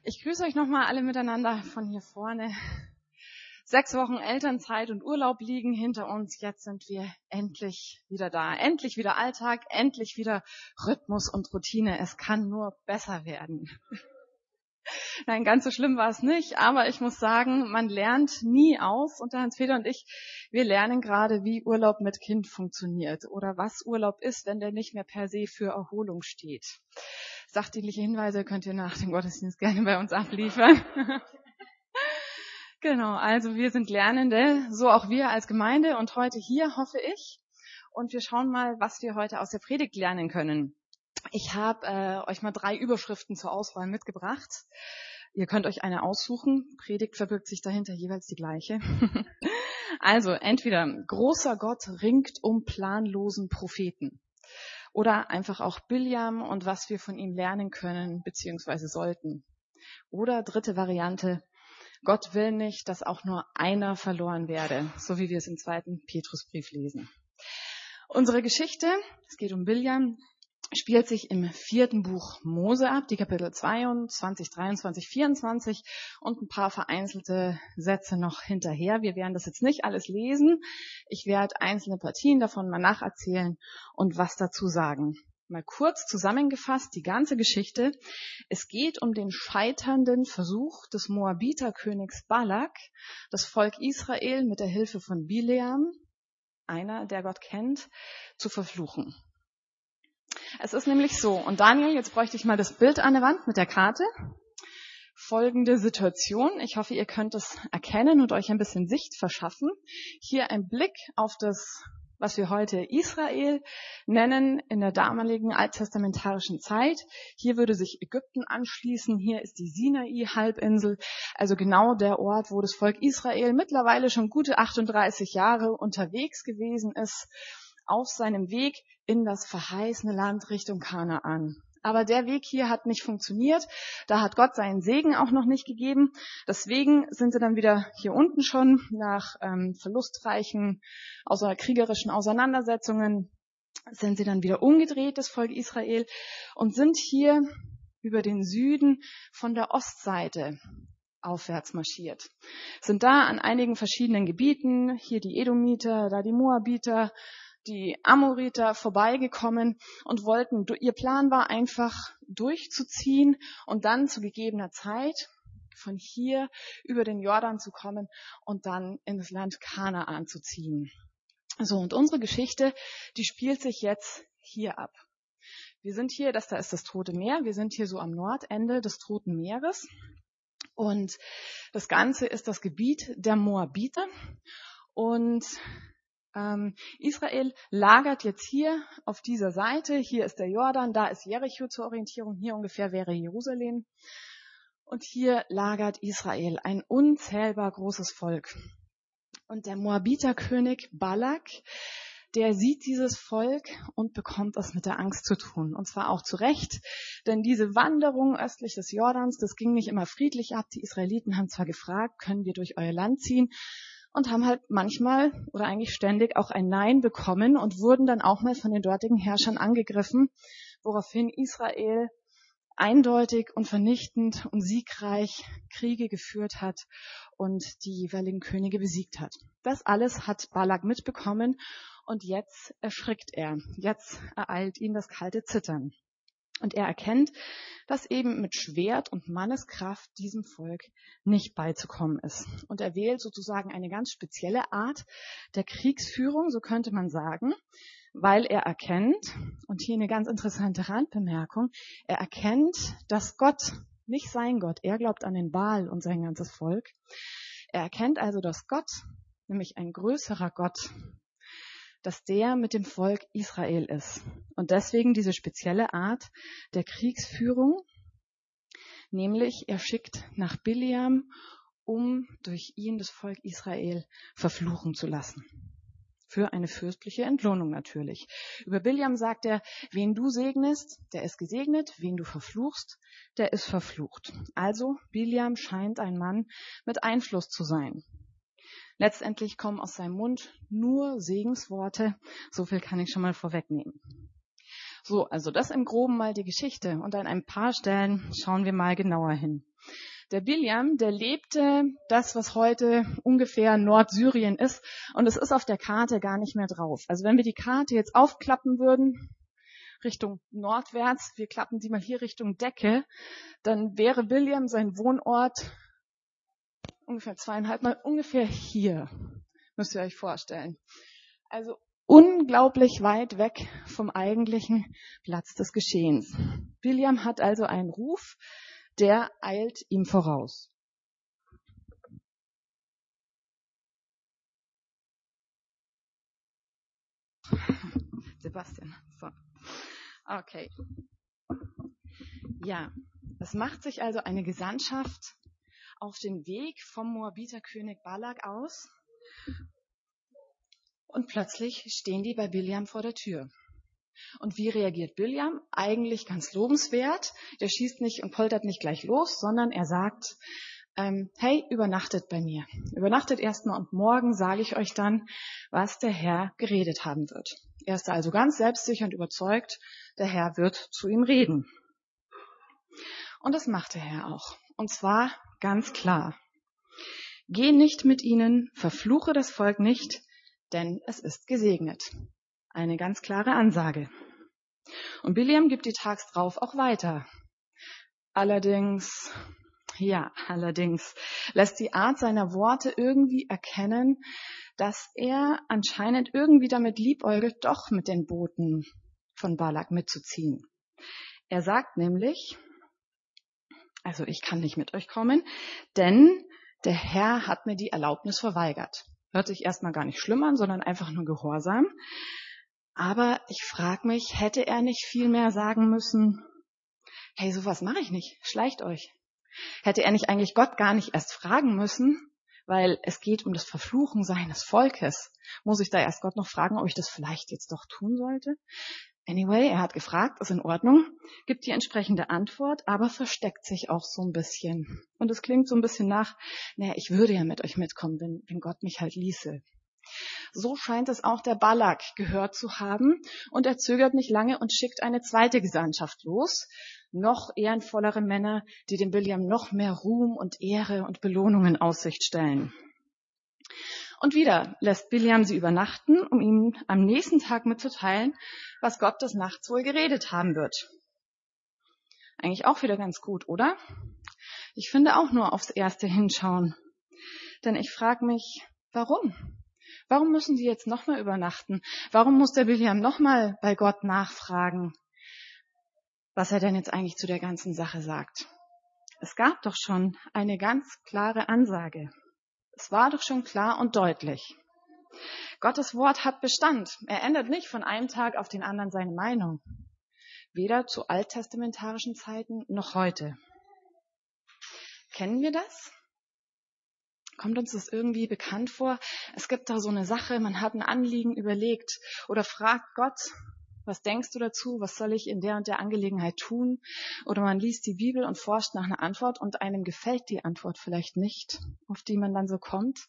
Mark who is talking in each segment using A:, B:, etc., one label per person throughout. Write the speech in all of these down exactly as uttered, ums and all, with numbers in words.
A: Ich grüße euch nochmal alle miteinander von hier vorne. Sechs Wochen Elternzeit und Urlaub liegen hinter uns. Jetzt sind wir endlich wieder da. Endlich wieder Alltag, endlich wieder Rhythmus und Routine. Es kann nur besser werden. Nein, ganz so schlimm war es nicht, aber ich muss sagen, man lernt nie aus. Und der Hans-Peter und ich, wir lernen gerade, wie Urlaub mit Kind funktioniert oder was Urlaub ist, wenn der nicht mehr per se für Erholung steht. Sachdienliche Hinweise könnt ihr nach dem Gottesdienst gerne bei uns abliefern. Genau, also wir sind Lernende, so auch wir als Gemeinde und heute hier, hoffe ich. Und wir schauen mal, was wir heute aus der Predigt lernen können. Ich habe äh, euch mal drei Überschriften zur Auswahl mitgebracht. Ihr könnt euch eine aussuchen. Predigt verbirgt sich dahinter jeweils die gleiche. Also entweder großer Gott ringt um planlosen Propheten oder einfach auch Biljam und was wir von ihm lernen können bzw. sollten. Oder dritte Variante, Gott will nicht, dass auch nur einer verloren werde, so wie wir es im zweiten Petrusbrief lesen. Unsere Geschichte, es geht um Biljam, spielt sich im vierten Buch Mose ab, die Kapitel zweiundzwanzig, dreiundzwanzig, vierundzwanzig und ein paar vereinzelte Sätze noch hinterher. Wir werden das jetzt nicht alles lesen. Ich werde einzelne Partien davon mal nacherzählen und was dazu sagen. Mal kurz zusammengefasst die ganze Geschichte. Es geht um den scheiternden Versuch des Moabiterkönigs Balak, das Volk Israel mit der Hilfe von Bileam, einer, der Gott kennt, zu verfluchen. Es ist nämlich so, und Daniel, jetzt bräuchte ich mal das Bild an der Wand mit der Karte. Folgende Situation, ich hoffe, ihr könnt es erkennen und euch ein bisschen Sicht verschaffen. Hier ein Blick auf das, was wir heute Israel nennen, in der damaligen alttestamentarischen Zeit. Hier würde sich Ägypten anschließen, hier ist die Sinai-Halbinsel, also genau der Ort, wo das Volk Israel mittlerweile schon gute achtunddreißig Jahre unterwegs gewesen ist, auf seinem Weg in das verheißene Land Richtung Kanaan. Aber der Weg hier hat nicht funktioniert, da hat Gott seinen Segen auch noch nicht gegeben. Deswegen sind sie dann wieder hier unten schon nach ähm, verlustreichen, außer kriegerischen Auseinandersetzungen, sind sie dann wieder umgedreht, das Volk Israel, und sind hier über den Süden von der Ostseite aufwärts marschiert. Sind da an einigen verschiedenen Gebieten, hier die Edomiter, da die Moabiter, die Amoriter vorbeigekommen und wollten, ihr Plan war einfach durchzuziehen und dann zu gegebener Zeit von hier über den Jordan zu kommen und dann in das Land Kanaan zu ziehen. So, und unsere Geschichte, die spielt sich jetzt hier ab. Wir sind hier, das da ist das Tote Meer, wir sind hier so am Nordende des Toten Meeres und das Ganze ist das Gebiet der Moabiter und Ähm, Israel lagert jetzt hier auf dieser Seite, hier ist der Jordan, da ist Jericho zur Orientierung, hier ungefähr wäre Jerusalem und hier lagert Israel, ein unzählbar großes Volk. Und der Moabiterkönig Balak, der sieht dieses Volk und bekommt es mit der Angst zu tun. Und zwar auch zu Recht, denn diese Wanderung östlich des Jordans, das ging nicht immer friedlich ab. Die Israeliten haben zwar gefragt, können wir durch euer Land ziehen? Und haben halt manchmal oder eigentlich ständig auch ein Nein bekommen und wurden dann auch mal von den dortigen Herrschern angegriffen, woraufhin Israel eindeutig und vernichtend und siegreich Kriege geführt hat und die jeweiligen Könige besiegt hat. Das alles hat Balak mitbekommen und jetzt erschrickt er. Jetzt ereilt ihn das kalte Zittern. Und er erkennt, dass eben mit Schwert und Manneskraft diesem Volk nicht beizukommen ist. Und er wählt sozusagen eine ganz spezielle Art der Kriegsführung, so könnte man sagen, weil er erkennt, und hier eine ganz interessante Randbemerkung, er erkennt, dass Gott, nicht sein Gott, er glaubt an den Baal und sein ganzes Volk, er erkennt also, dass Gott, nämlich ein größerer Gott, dass der mit dem Volk Israel ist. Und deswegen diese spezielle Art der Kriegsführung, nämlich er schickt nach Bileam, um durch ihn das Volk Israel verfluchen zu lassen. Für eine fürstliche Entlohnung natürlich. Über Bileam sagt er, wen du segnest, der ist gesegnet, wen du verfluchst, der ist verflucht. Also Bileam scheint ein Mann mit Einfluss zu sein. Letztendlich kommen aus seinem Mund nur Segensworte. So viel kann ich schon mal vorwegnehmen. So, also das im Groben mal die Geschichte. Und an ein paar Stellen schauen wir mal genauer hin. Der Biljam, der lebte das, was heute ungefähr Nordsyrien ist, und es ist auf der Karte gar nicht mehr drauf. Also wenn wir die Karte jetzt aufklappen würden, Richtung nordwärts, wir klappen die mal hier Richtung Decke, dann wäre Biljam sein Wohnort ungefähr zweieinhalb Mal ungefähr hier, müsst ihr euch vorstellen. Also unglaublich weit weg vom eigentlichen Platz des Geschehens. Biljam hat also einen Ruf, der eilt ihm voraus. Sebastian, so. Okay. Ja, es macht sich also eine Gesandtschaft auf den Weg vom Moabiterkönig Balak aus und plötzlich stehen die bei Biljam vor der Tür. Und wie reagiert Biljam? Eigentlich ganz lobenswert. Der schießt nicht und poltert nicht gleich los, sondern er sagt, ähm, hey, übernachtet bei mir. Übernachtet erstmal und morgen sage ich euch dann, was der Herr geredet haben wird. Er ist also ganz selbstsicher und überzeugt, der Herr wird zu ihm reden. Und das macht der Herr auch. Und zwar ganz klar. Geh nicht mit ihnen, verfluche das Volk nicht, denn es ist gesegnet. Eine ganz klare Ansage. Und Biljam gibt die tags drauf auch weiter. Allerdings, ja, allerdings lässt die Art seiner Worte irgendwie erkennen, dass er anscheinend irgendwie damit liebäugelt, doch mit den Boten von Balak mitzuziehen. Er sagt nämlich, also ich kann nicht mit euch kommen, denn der Herr hat mir die Erlaubnis verweigert. Hört sich erstmal gar nicht schlimm an, sondern einfach nur Gehorsam. Aber ich frage mich, hätte er nicht viel mehr sagen müssen, hey, sowas mache ich nicht, schleicht euch. Hätte er nicht eigentlich Gott gar nicht erst fragen müssen, weil es geht um das Verfluchen seines Volkes. Muss ich da erst Gott noch fragen, ob ich das vielleicht jetzt doch tun sollte? Anyway, er hat gefragt, ist in Ordnung, gibt die entsprechende Antwort, aber versteckt sich auch so ein bisschen. Und es klingt so ein bisschen nach, naja, ich würde ja mit euch mitkommen, wenn, wenn Gott mich halt ließe. So scheint es auch der Balak gehört zu haben und er zögert nicht lange und schickt eine zweite Gesandtschaft los, noch ehrenvollere Männer, die dem Biljam noch mehr Ruhm und Ehre und Belohnungen in Aussicht stellen. Und wieder lässt Biljam sie übernachten, um ihnen am nächsten Tag mitzuteilen, was Gott des Nachts wohl geredet haben wird. Eigentlich auch wieder ganz gut, oder? Ich finde auch nur aufs Erste hinschauen. Denn ich frage mich, warum? Warum müssen die jetzt nochmal übernachten? Warum muss der Biljam nochmal bei Gott nachfragen, was er denn jetzt eigentlich zu der ganzen Sache sagt? Es gab doch schon eine ganz klare Ansage. Es war doch schon klar und deutlich. Gottes Wort hat Bestand. Er ändert nicht von einem Tag auf den anderen seine Meinung. Weder zu alttestamentarischen Zeiten noch heute. Kennen wir das? Kommt uns das irgendwie bekannt vor? Es gibt da so eine Sache, man hat ein Anliegen überlegt oder fragt Gott, was denkst du dazu? Was soll ich in der und der Angelegenheit tun? Oder man liest die Bibel und forscht nach einer Antwort und einem gefällt die Antwort vielleicht nicht, auf die man dann so kommt.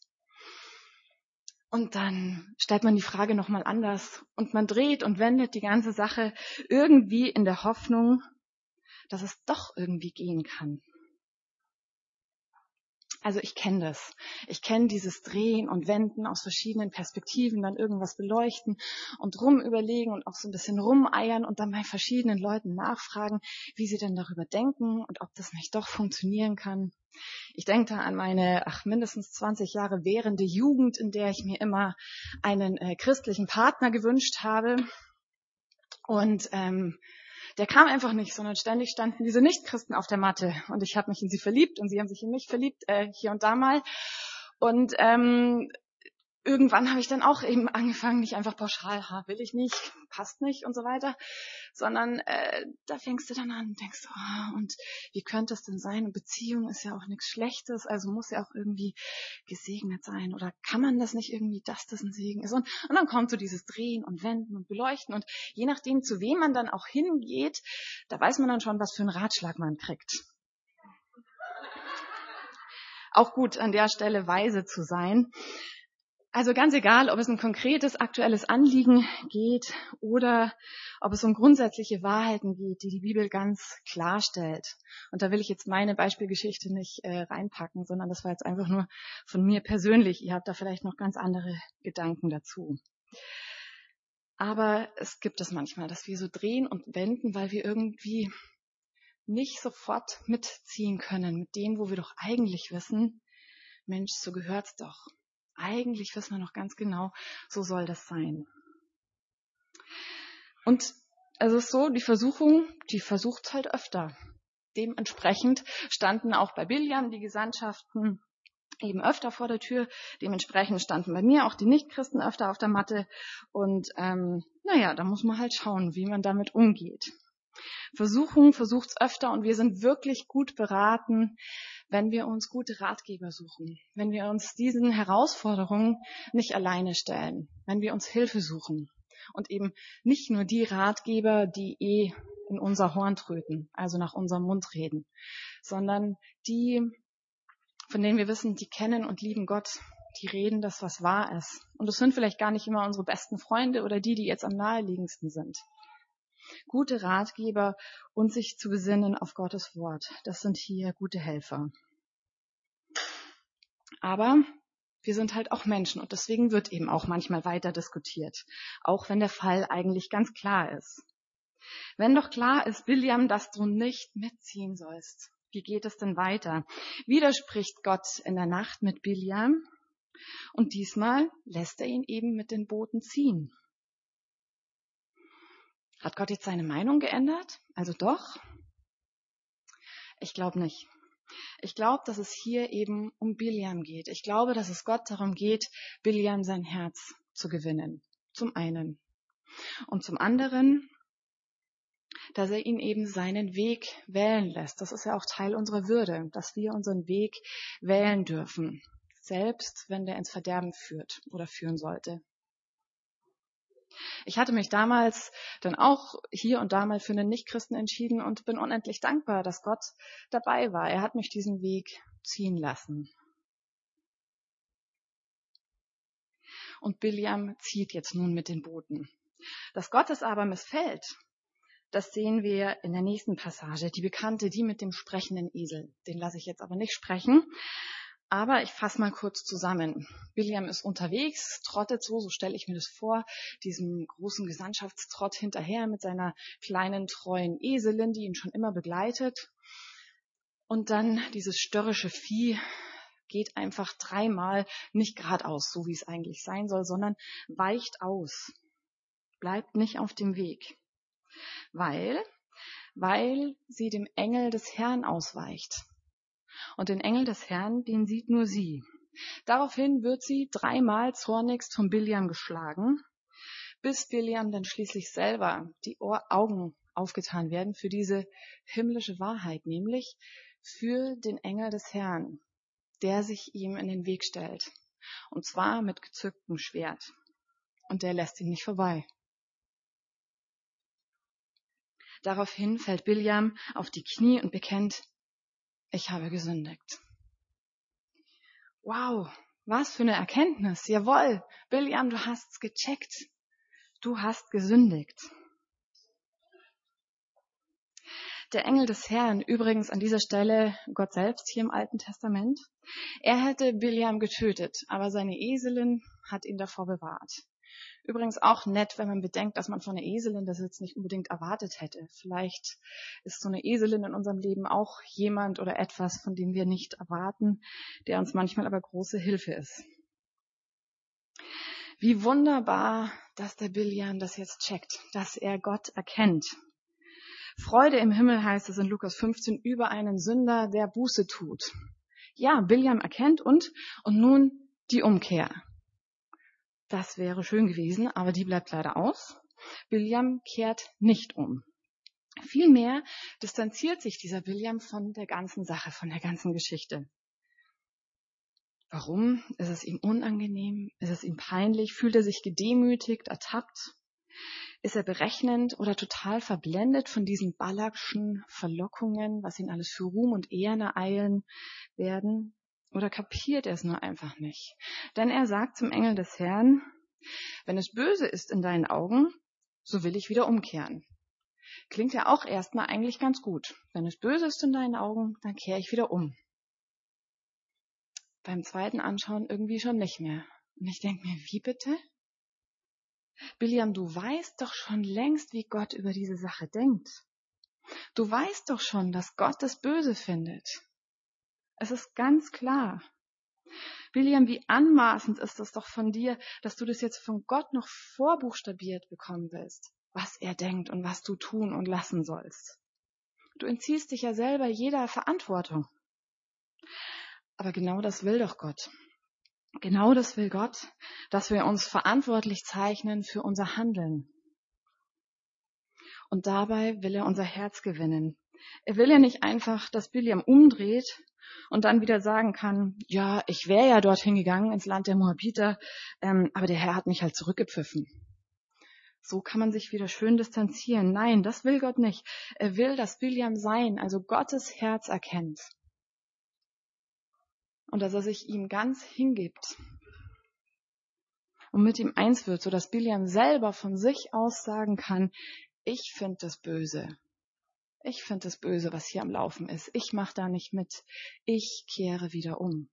A: Und dann stellt man die Frage nochmal anders und man dreht und wendet die ganze Sache irgendwie in der Hoffnung, dass es doch irgendwie gehen kann. Also ich kenne das. Ich kenne dieses Drehen und Wenden aus verschiedenen Perspektiven, dann irgendwas beleuchten und rumüberlegen und auch so ein bisschen rumeiern und dann bei verschiedenen Leuten nachfragen, wie sie denn darüber denken und ob das nicht doch funktionieren kann. Ich denke da an meine ach, mindestens zwanzig Jahre währende Jugend, in der ich mir immer einen äh, christlichen Partner gewünscht habe. Und ähm, der kam einfach nicht, sondern ständig standen diese Nichtchristen auf der Matte. Und ich habe mich in sie verliebt und sie haben sich in mich verliebt, äh, hier und da mal. Und ähm, irgendwann habe ich dann auch eben angefangen, nicht einfach pauschal, ha, will ich nicht, passt nicht und so weiter, sondern äh, da fängst du dann an und denkst, oh, und wie könnte es denn sein? Und Beziehung ist ja auch nichts Schlechtes, also muss ja auch irgendwie gesegnet sein. Oder kann man das nicht irgendwie, dass das ein Segen ist? Und, und dann kommt so dieses Drehen und Wenden und Beleuchten. Und je nachdem, zu wem man dann auch hingeht, da weiß man dann schon, was für einen Ratschlag man kriegt. Auch gut, an der Stelle weise zu sein. Also ganz egal, ob es ein konkretes, aktuelles Anliegen geht oder ob es um grundsätzliche Wahrheiten geht, die die Bibel ganz klar stellt. Und da will ich jetzt meine Beispielgeschichte nicht äh, reinpacken, sondern das war jetzt einfach nur von mir persönlich. Ihr habt da vielleicht noch ganz andere Gedanken dazu. Aber es gibt es manchmal, dass wir so drehen und wenden, weil wir irgendwie nicht sofort mitziehen können mit dem, wo wir doch eigentlich wissen, Mensch, so gehört's doch. Eigentlich wissen wir noch ganz genau, so soll das sein. Und es ist so, die Versuchung, die versucht's halt öfter. Dementsprechend standen auch bei Biljam die Gesandtschaften eben öfter vor der Tür. Dementsprechend standen bei mir auch die Nichtchristen öfter auf der Matte. Und ähm, naja, da muss man halt schauen, wie man damit umgeht. Versuchung versucht's öfter und wir sind wirklich gut beraten, wenn wir uns gute Ratgeber suchen, wenn wir uns diesen Herausforderungen nicht alleine stellen, wenn wir uns Hilfe suchen und eben nicht nur die Ratgeber, die eh in unser Horn tröten, also nach unserem Mund reden, sondern die, von denen wir wissen, die kennen und lieben Gott, die reden das, was wahr ist. Und das sind vielleicht gar nicht immer unsere besten Freunde oder die, die jetzt am naheliegendsten sind. Gute Ratgeber und sich zu besinnen auf Gottes Wort. Das sind hier gute Helfer. Aber wir sind halt auch Menschen und deswegen wird eben auch manchmal weiter diskutiert, auch wenn der Fall eigentlich ganz klar ist. Wenn doch klar ist, Biljam, dass du nicht mitziehen sollst, wie geht es denn weiter? Widerspricht Gott in der Nacht mit Biljam und diesmal lässt er ihn eben mit den Booten ziehen. Hat Gott jetzt seine Meinung geändert? Also doch? Ich glaube nicht. Ich glaube, dass es hier eben um Biljam geht. Ich glaube, dass es Gott darum geht, Biljam sein Herz zu gewinnen. Zum einen. Und zum anderen, dass er ihn eben seinen Weg wählen lässt. Das ist ja auch Teil unserer Würde, dass wir unseren Weg wählen dürfen. Selbst wenn der ins Verderben führt oder führen sollte. Ich hatte mich damals dann auch hier und da mal für einen Nichtchristen entschieden und bin unendlich dankbar, dass Gott dabei war. Er hat mich diesen Weg ziehen lassen. Und Biljam zieht jetzt nun mit den Booten. Dass Gott es aber missfällt, das sehen wir in der nächsten Passage, die bekannte, die mit dem sprechenden Esel. Den lasse ich jetzt aber nicht sprechen. Aber ich fasse mal kurz zusammen. Biljam ist unterwegs, trottet so, so stelle ich mir das vor, diesem großen Gesandtschaftstrott hinterher mit seiner kleinen, treuen Eselin, die ihn schon immer begleitet. Und dann dieses störrische Vieh geht einfach dreimal nicht geradeaus, so wie es eigentlich sein soll, sondern weicht aus, bleibt nicht auf dem Weg, weil, weil sie dem Engel des Herrn ausweicht. Und den Engel des Herrn, den sieht nur sie. Daraufhin wird sie dreimal zornigst von Biljam geschlagen, bis Biljam dann schließlich selber die Ohr- Augen aufgetan werden für diese himmlische Wahrheit, nämlich für den Engel des Herrn, der sich ihm in den Weg stellt. Und zwar mit gezücktem Schwert. Und der lässt ihn nicht vorbei. Daraufhin fällt Biljam auf die Knie und bekennt, ich habe gesündigt. Wow, was für eine Erkenntnis. Jawohl, Biljam, du hast's gecheckt. Du hast gesündigt. Der Engel des Herrn, übrigens an dieser Stelle Gott selbst hier im Alten Testament, er hätte Biljam getötet, aber seine Eselin hat ihn davor bewahrt. Übrigens auch nett, wenn man bedenkt, dass man von einer Eselin das jetzt nicht unbedingt erwartet hätte. Vielleicht ist so eine Eselin in unserem Leben auch jemand oder etwas, von dem wir nicht erwarten, der uns manchmal aber große Hilfe ist. Wie wunderbar, dass der Biljam das jetzt checkt, dass er Gott erkennt. Freude im Himmel heißt es in Lukas fünfzehn über einen Sünder, der Buße tut. Ja, Biljam erkennt und, und nun die Umkehr. Das wäre schön gewesen, aber die bleibt leider aus. Biljam kehrt nicht um. Vielmehr distanziert sich dieser Biljam von der ganzen Sache, von der ganzen Geschichte. Warum? Ist es ihm unangenehm? Ist es ihm peinlich? Fühlt er sich gedemütigt, ertappt? Ist er berechnend oder total verblendet von diesen Balakschen Verlockungen, was ihn alles für Ruhm und Ehren ereilen werden? Oder kapiert er es nur einfach nicht? Denn er sagt zum Engel des Herrn, wenn es böse ist in deinen Augen, so will ich wieder umkehren. Klingt ja auch erstmal eigentlich ganz gut. Wenn es böse ist in deinen Augen, dann kehre ich wieder um. Beim zweiten Anschauen irgendwie schon nicht mehr. Und ich denke mir, wie bitte? Biljam, du weißt doch schon längst, wie Gott über diese Sache denkt. Du weißt doch schon, dass Gott das Böse findet. Es ist ganz klar. Biljam, wie anmaßend ist es doch von dir, dass du das jetzt von Gott noch vorbuchstabiert bekommen willst, was er denkt und was du tun und lassen sollst. Du entziehst dich ja selber jeder Verantwortung. Aber genau das will doch Gott. Genau das will Gott, dass wir uns verantwortlich zeichnen für unser Handeln. Und dabei will er unser Herz gewinnen. Er will ja nicht einfach, dass Biljam umdreht und dann wieder sagen kann, ja, ich wäre ja dorthin gegangen ins Land der Moabiter, ähm, aber der Herr hat mich halt zurückgepfiffen. So kann man sich wieder schön distanzieren. Nein, das will Gott nicht. Er will, dass Biljam sein, also Gottes Herz erkennt. Und dass er sich ihm ganz hingibt und mit ihm eins wird, sodass Biljam selber von sich aus sagen kann, ich finde das böse. Ich finde das böse, was hier am Laufen ist. Ich mache da nicht mit. Ich kehre wieder um.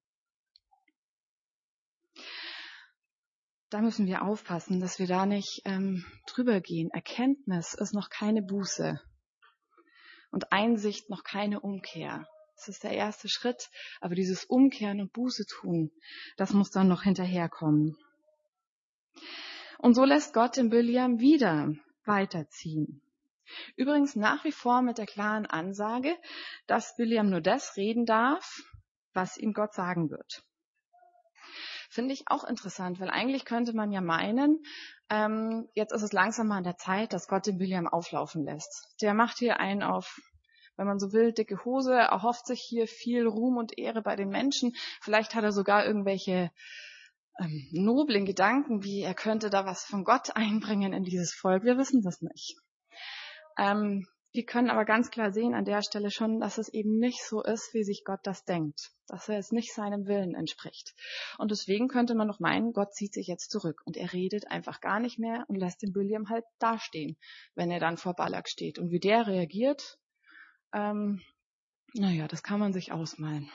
A: Da müssen wir aufpassen, dass wir da nicht ähm, drüber gehen. Erkenntnis ist noch keine Buße und Einsicht noch keine Umkehr. Das ist der erste Schritt, aber dieses Umkehren und Buße tun, das muss dann noch hinterherkommen. Und so lässt Gott den Biljam wieder weiterziehen. Übrigens nach wie vor mit der klaren Ansage, dass Biljam nur das reden darf, was ihm Gott sagen wird. Finde ich auch interessant, weil eigentlich könnte man ja meinen, ähm, jetzt ist es langsam mal an der Zeit, dass Gott den Biljam auflaufen lässt. Der macht hier einen auf, wenn man so will, dicke Hose, erhofft sich hier viel Ruhm und Ehre bei den Menschen. Vielleicht hat er sogar irgendwelche ähm, noblen Gedanken, wie er könnte da was von Gott einbringen in dieses Volk. Wir wissen das nicht. Ähm, wir können aber ganz klar sehen an der Stelle schon, dass es eben nicht so ist, wie sich Gott das denkt. Dass er es nicht seinem Willen entspricht. Und deswegen könnte man noch meinen, Gott zieht sich jetzt zurück. Und er redet einfach gar nicht mehr und lässt den Biljam halt dastehen, wenn er dann vor Balak steht. Und wie der reagiert, ähm, naja, das kann man sich ausmalen.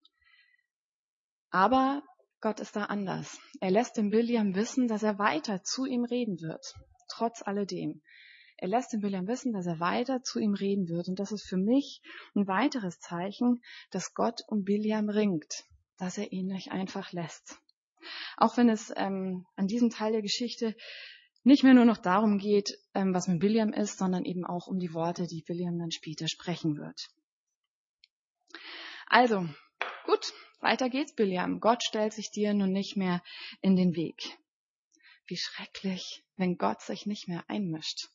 A: Aber Gott ist da anders. Er lässt den Biljam wissen, dass er weiter zu ihm reden wird. Trotz alledem. Er lässt den Biljam wissen, dass er weiter zu ihm reden wird. Und das ist für mich ein weiteres Zeichen, dass Gott um Biljam ringt, dass er ihn nicht einfach lässt. Auch wenn es ähm, an diesem Teil der Geschichte nicht mehr nur noch darum geht, ähm, was mit Biljam ist, sondern eben auch um die Worte, die Biljam dann später sprechen wird. Also, gut, weiter geht's, Biljam. Gott stellt sich dir nun nicht mehr in den Weg. Wie schrecklich, wenn Gott sich nicht mehr einmischt.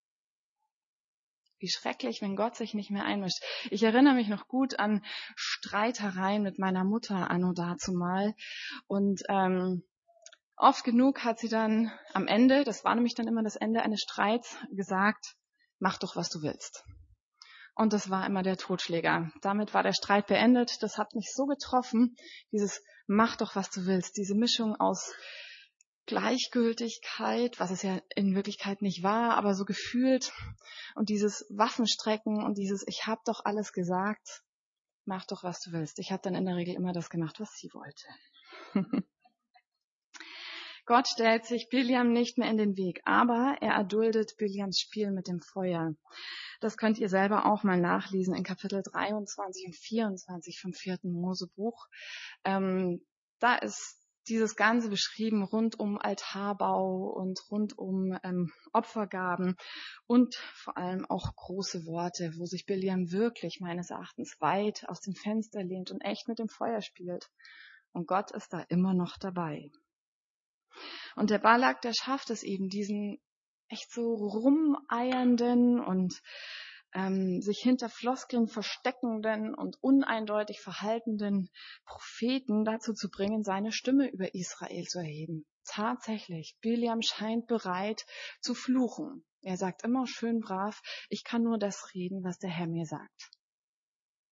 A: Wie schrecklich, wenn Gott sich nicht mehr einmischt. Ich erinnere mich noch gut an Streitereien mit meiner Mutter anno dazumal. Und ähm, oft genug hat sie dann am Ende, das war nämlich dann immer das Ende eines Streits, gesagt, mach doch, was du willst. Und das war immer der Totschläger. Damit war der Streit beendet. Das hat mich so getroffen, dieses mach doch, was du willst. Diese Mischung aus Gleichgültigkeit, was es ja in Wirklichkeit nicht war, aber so gefühlt, und dieses Waffenstrecken und dieses ich hab doch alles gesagt, mach doch, was du willst. Ich habe dann in der Regel immer das gemacht, was sie wollte. Gott stellt sich Biljam nicht mehr in den Weg, aber er erduldet Biljams Spiel mit dem Feuer. Das könnt ihr selber auch mal nachlesen in Kapitel dreiundzwanzig und vierundzwanzig vom vierten Mosebuch. Ähm, da ist dieses Ganze beschrieben rund um Altarbau und rund um ähm, Opfergaben und vor allem auch große Worte, wo sich Biljam wirklich meines Erachtens weit aus dem Fenster lehnt und echt mit dem Feuer spielt. Und Gott ist da immer noch dabei. Und der Balak, der schafft es eben, diesen echt so rumeiernden und ähm, sich hinter Floskeln versteckenden und uneindeutig verhaltenden Propheten dazu zu bringen, seine Stimme über Israel zu erheben. Tatsächlich, Biljam scheint bereit zu fluchen. Er sagt immer schön brav, ich kann nur das reden, was der Herr mir sagt.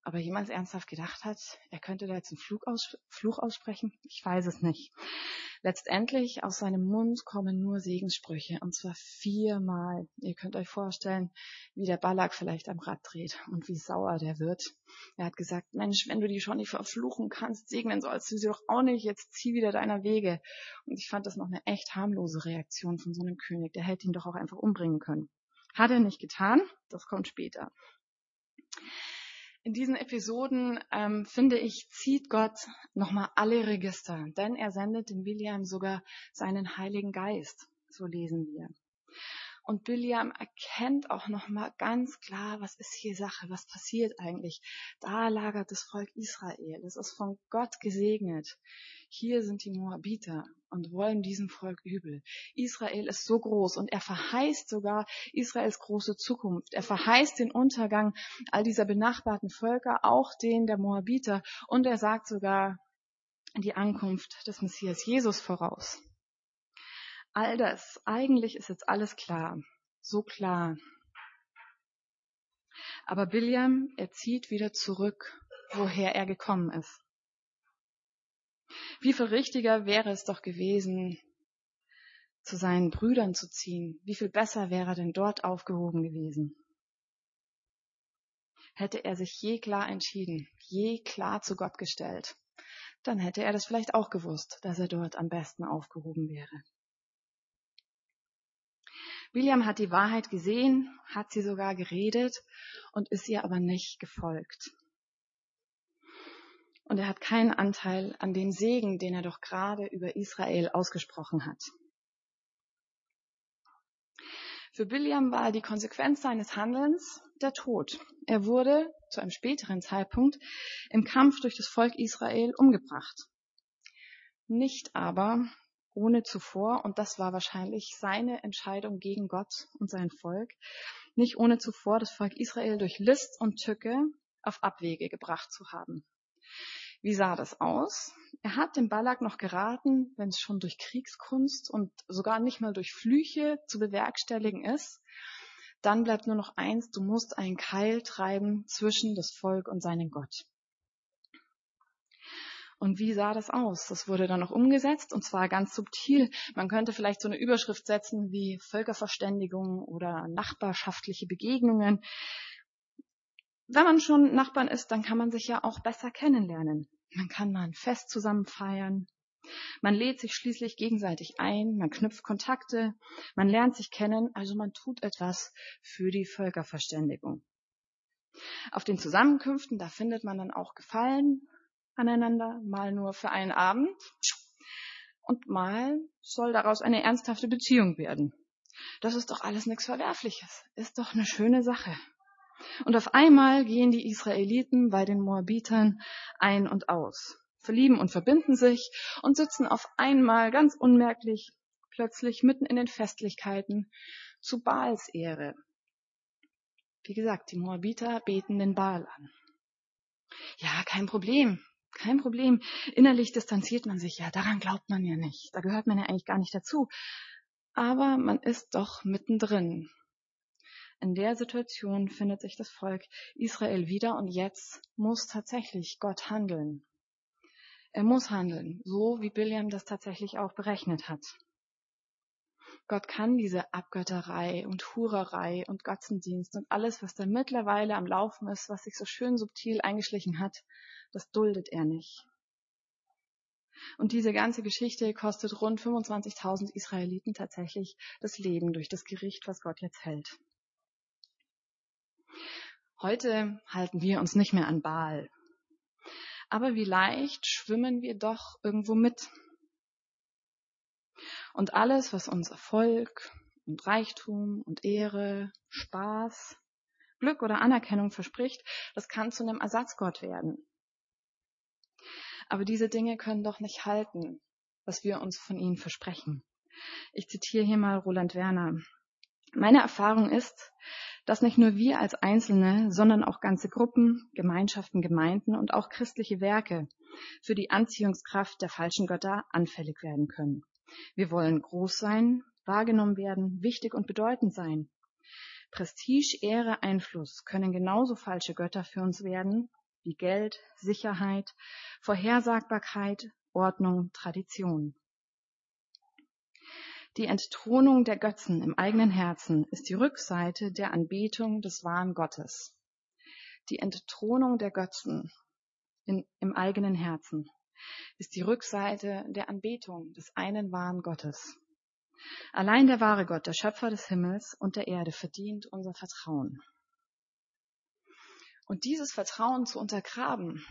A: aber jemals ernsthaft gedacht hat, er könnte da jetzt einen Fluch, aus, Fluch aussprechen? Ich weiß es nicht. Letztendlich aus seinem Mund kommen nur Segenssprüche, und zwar viermal. Ihr könnt euch vorstellen, wie der Balak vielleicht am Rad dreht und wie sauer der wird. Er hat gesagt, Mensch, wenn du die schon nicht verfluchen kannst, segnen sollst du sie doch auch nicht, jetzt zieh wieder deiner Wege. Und ich fand das noch eine echt harmlose Reaktion von so einem König. Der hätte ihn doch auch einfach umbringen können. Hat er nicht getan, das kommt später. In diesen Episoden, ähm, finde ich, zieht Gott nochmal alle Register, denn er sendet dem Bileam sogar seinen Heiligen Geist, so lesen wir. Und Bileam erkennt auch nochmal ganz klar, was ist hier Sache, was passiert eigentlich. Da lagert das Volk Israel, es ist von Gott gesegnet. Hier sind die Moabiter und wollen diesem Volk übel. Israel ist so groß und er verheißt sogar Israels große Zukunft. Er verheißt den Untergang all dieser benachbarten Völker, auch den der Moabiter. Und er sagt sogar die Ankunft des Messias Jesus voraus. All das, eigentlich ist jetzt alles klar, so klar. Aber Bileam, er zieht wieder zurück, woher er gekommen ist. Wie viel richtiger wäre es doch gewesen, zu seinen Brüdern zu ziehen? Wie viel besser wäre er denn dort aufgehoben gewesen? Hätte er sich je klar entschieden, je klar zu Gott gestellt, dann hätte er das vielleicht auch gewusst, dass er dort am besten aufgehoben wäre. Bileam hat die Wahrheit gesehen, hat sie sogar geredet und ist ihr aber nicht gefolgt. Und er hat keinen Anteil an dem Segen, den er doch gerade über Israel ausgesprochen hat. Für Bileam war die Konsequenz seines Handelns der Tod. Er wurde zu einem späteren Zeitpunkt im Kampf durch das Volk Israel umgebracht. Nicht aber ohne zuvor, und das war wahrscheinlich seine Entscheidung gegen Gott und sein Volk, nicht ohne zuvor das Volk Israel durch List und Tücke auf Abwege gebracht zu haben. Wie sah das aus? Er hat dem Balak noch geraten, wenn es schon durch Kriegskunst und sogar nicht mal durch Flüche zu bewerkstelligen ist, dann bleibt nur noch eins, du musst einen Keil treiben zwischen das Volk und seinen Gott. Und wie sah das aus? Das wurde dann noch umgesetzt, und zwar ganz subtil. Man könnte vielleicht so eine Überschrift setzen wie Völkerverständigung oder nachbarschaftliche Begegnungen. Wenn man schon Nachbarn ist, dann kann man sich ja auch besser kennenlernen. Man kann mal ein Fest zusammen feiern. Man lädt sich schließlich gegenseitig ein, man knüpft Kontakte, man lernt sich kennen, also man tut etwas für die Völkerverständigung. Auf den Zusammenkünften, da findet man dann auch Gefallen aneinander, mal nur für einen Abend, und mal soll daraus eine ernsthafte Beziehung werden. Das ist doch alles nichts Verwerfliches, ist doch eine schöne Sache. Und auf einmal gehen die Israeliten bei den Moabitern ein und aus, verlieben und verbinden sich und sitzen auf einmal ganz unmerklich plötzlich mitten in den Festlichkeiten zu Baals Ehre. Wie gesagt, die Moabiter beten den Baal an. Ja, kein Problem, kein Problem. Innerlich distanziert man sich, ja, daran glaubt man ja nicht. Da gehört man ja eigentlich gar nicht dazu. Aber man ist doch mittendrin. In der Situation findet sich das Volk Israel wieder, und jetzt muss tatsächlich Gott handeln. Er muss handeln, so wie Bileam das tatsächlich auch berechnet hat. Gott kann diese Abgötterei und Hurerei und Götzendienst und alles, was da mittlerweile am Laufen ist, was sich so schön subtil eingeschlichen hat, das duldet er nicht. Und diese ganze Geschichte kostet rund fünfundzwanzigtausend Israeliten tatsächlich das Leben durch das Gericht, was Gott jetzt hält. Heute halten wir uns nicht mehr an Baal. Aber wie leicht schwimmen wir doch irgendwo mit. Und alles, was uns Erfolg und Reichtum und Ehre, Spaß, Glück oder Anerkennung verspricht, das kann zu einem Ersatzgott werden. Aber diese Dinge können doch nicht halten, was wir uns von ihnen versprechen. Ich zitiere hier mal Roland Werner. Meine Erfahrung ist, dass nicht nur wir als Einzelne, sondern auch ganze Gruppen, Gemeinschaften, Gemeinden und auch christliche Werke für die Anziehungskraft der falschen Götter anfällig werden können. Wir wollen groß sein, wahrgenommen werden, wichtig und bedeutend sein. Prestige, Ehre, Einfluss können genauso falsche Götter für uns werden wie Geld, Sicherheit, Vorhersagbarkeit, Ordnung, Tradition. Die Entthronung der Götzen im eigenen Herzen ist die Rückseite der Anbetung des wahren Gottes. Die Entthronung der Götzen in, im eigenen Herzen ist die Rückseite der Anbetung des einen wahren Gottes. Allein der wahre Gott, der Schöpfer des Himmels und der Erde, verdient unser Vertrauen. Und dieses Vertrauen zu untergraben,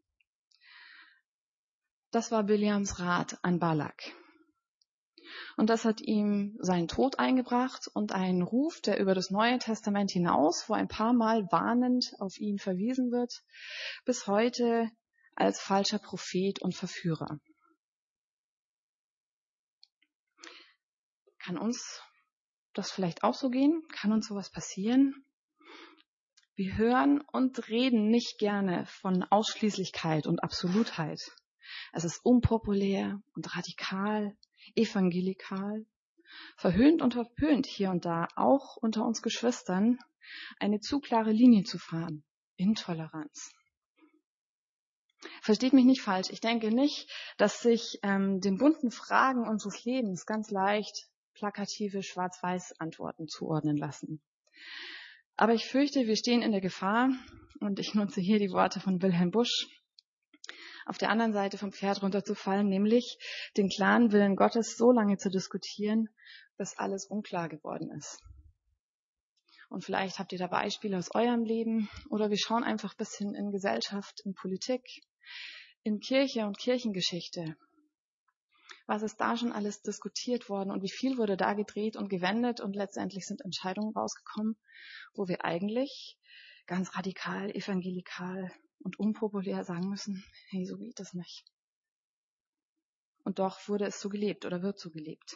A: das war Biljams Rat an Balak. Und das hat ihm seinen Tod eingebracht und einen Ruf, der über das Neue Testament hinaus, wo ein paar Mal warnend auf ihn verwiesen wird, bis heute als falscher Prophet und Verführer. Kann uns das vielleicht auch so gehen? Kann uns sowas passieren? Wir hören und reden nicht gerne von Ausschließlichkeit und Absolutheit. Es ist unpopulär und radikal, evangelikal, verhöhnt und verpönt hier und da, auch unter uns Geschwistern, eine zu klare Linie zu fahren. Intoleranz. Versteht mich nicht falsch, ich denke nicht, dass sich ähm, den bunten Fragen unseres Lebens ganz leicht plakative Schwarz-Weiß-Antworten zuordnen lassen. Aber ich fürchte, wir stehen in der Gefahr, und ich nutze hier die Worte von Wilhelm Busch, auf der anderen Seite vom Pferd runterzufallen, nämlich den klaren Willen Gottes so lange zu diskutieren, bis alles unklar geworden ist. Und vielleicht habt ihr da Beispiele aus eurem Leben, oder wir schauen einfach ein bisschen in Gesellschaft, in Politik, in Kirche und Kirchengeschichte. Was ist da schon alles diskutiert worden und wie viel wurde da gedreht und gewendet und letztendlich sind Entscheidungen rausgekommen, wo wir eigentlich ganz radikal, evangelikal und unpopulär sagen müssen, hey, so geht das nicht. Und doch wurde es so gelebt oder wird so gelebt.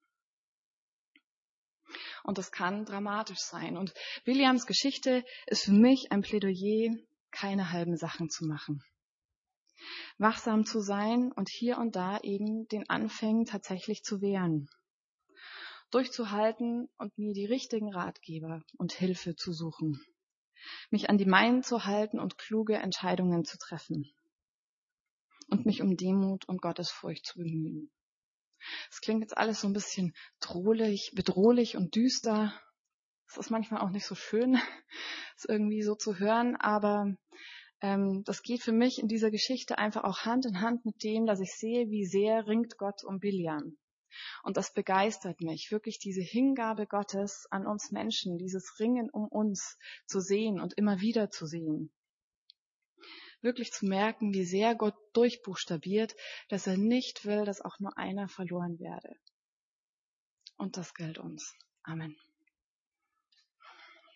A: Und das kann dramatisch sein. Und Biljams Geschichte ist für mich ein Plädoyer, keine halben Sachen zu machen. Wachsam zu sein und hier und da eben den Anfängen tatsächlich zu wehren. Durchzuhalten und mir die richtigen Ratgeber und Hilfe zu suchen. Mich an die meinen zu halten und kluge Entscheidungen zu treffen. Und mich um Demut und Gottesfurcht zu bemühen. Es klingt jetzt alles so ein bisschen drohlich, bedrohlich und düster. Es ist manchmal auch nicht so schön, es irgendwie so zu hören, aber ähm, das geht für mich in dieser Geschichte einfach auch Hand in Hand mit dem, dass ich sehe, wie sehr ringt Gott um Biljam. Und das begeistert mich, wirklich diese Hingabe Gottes an uns Menschen, dieses Ringen um uns zu sehen und immer wieder zu sehen. Wirklich zu merken, wie sehr Gott durchbuchstabiert, dass er nicht will, dass auch nur einer verloren werde. Und das gilt uns. Amen.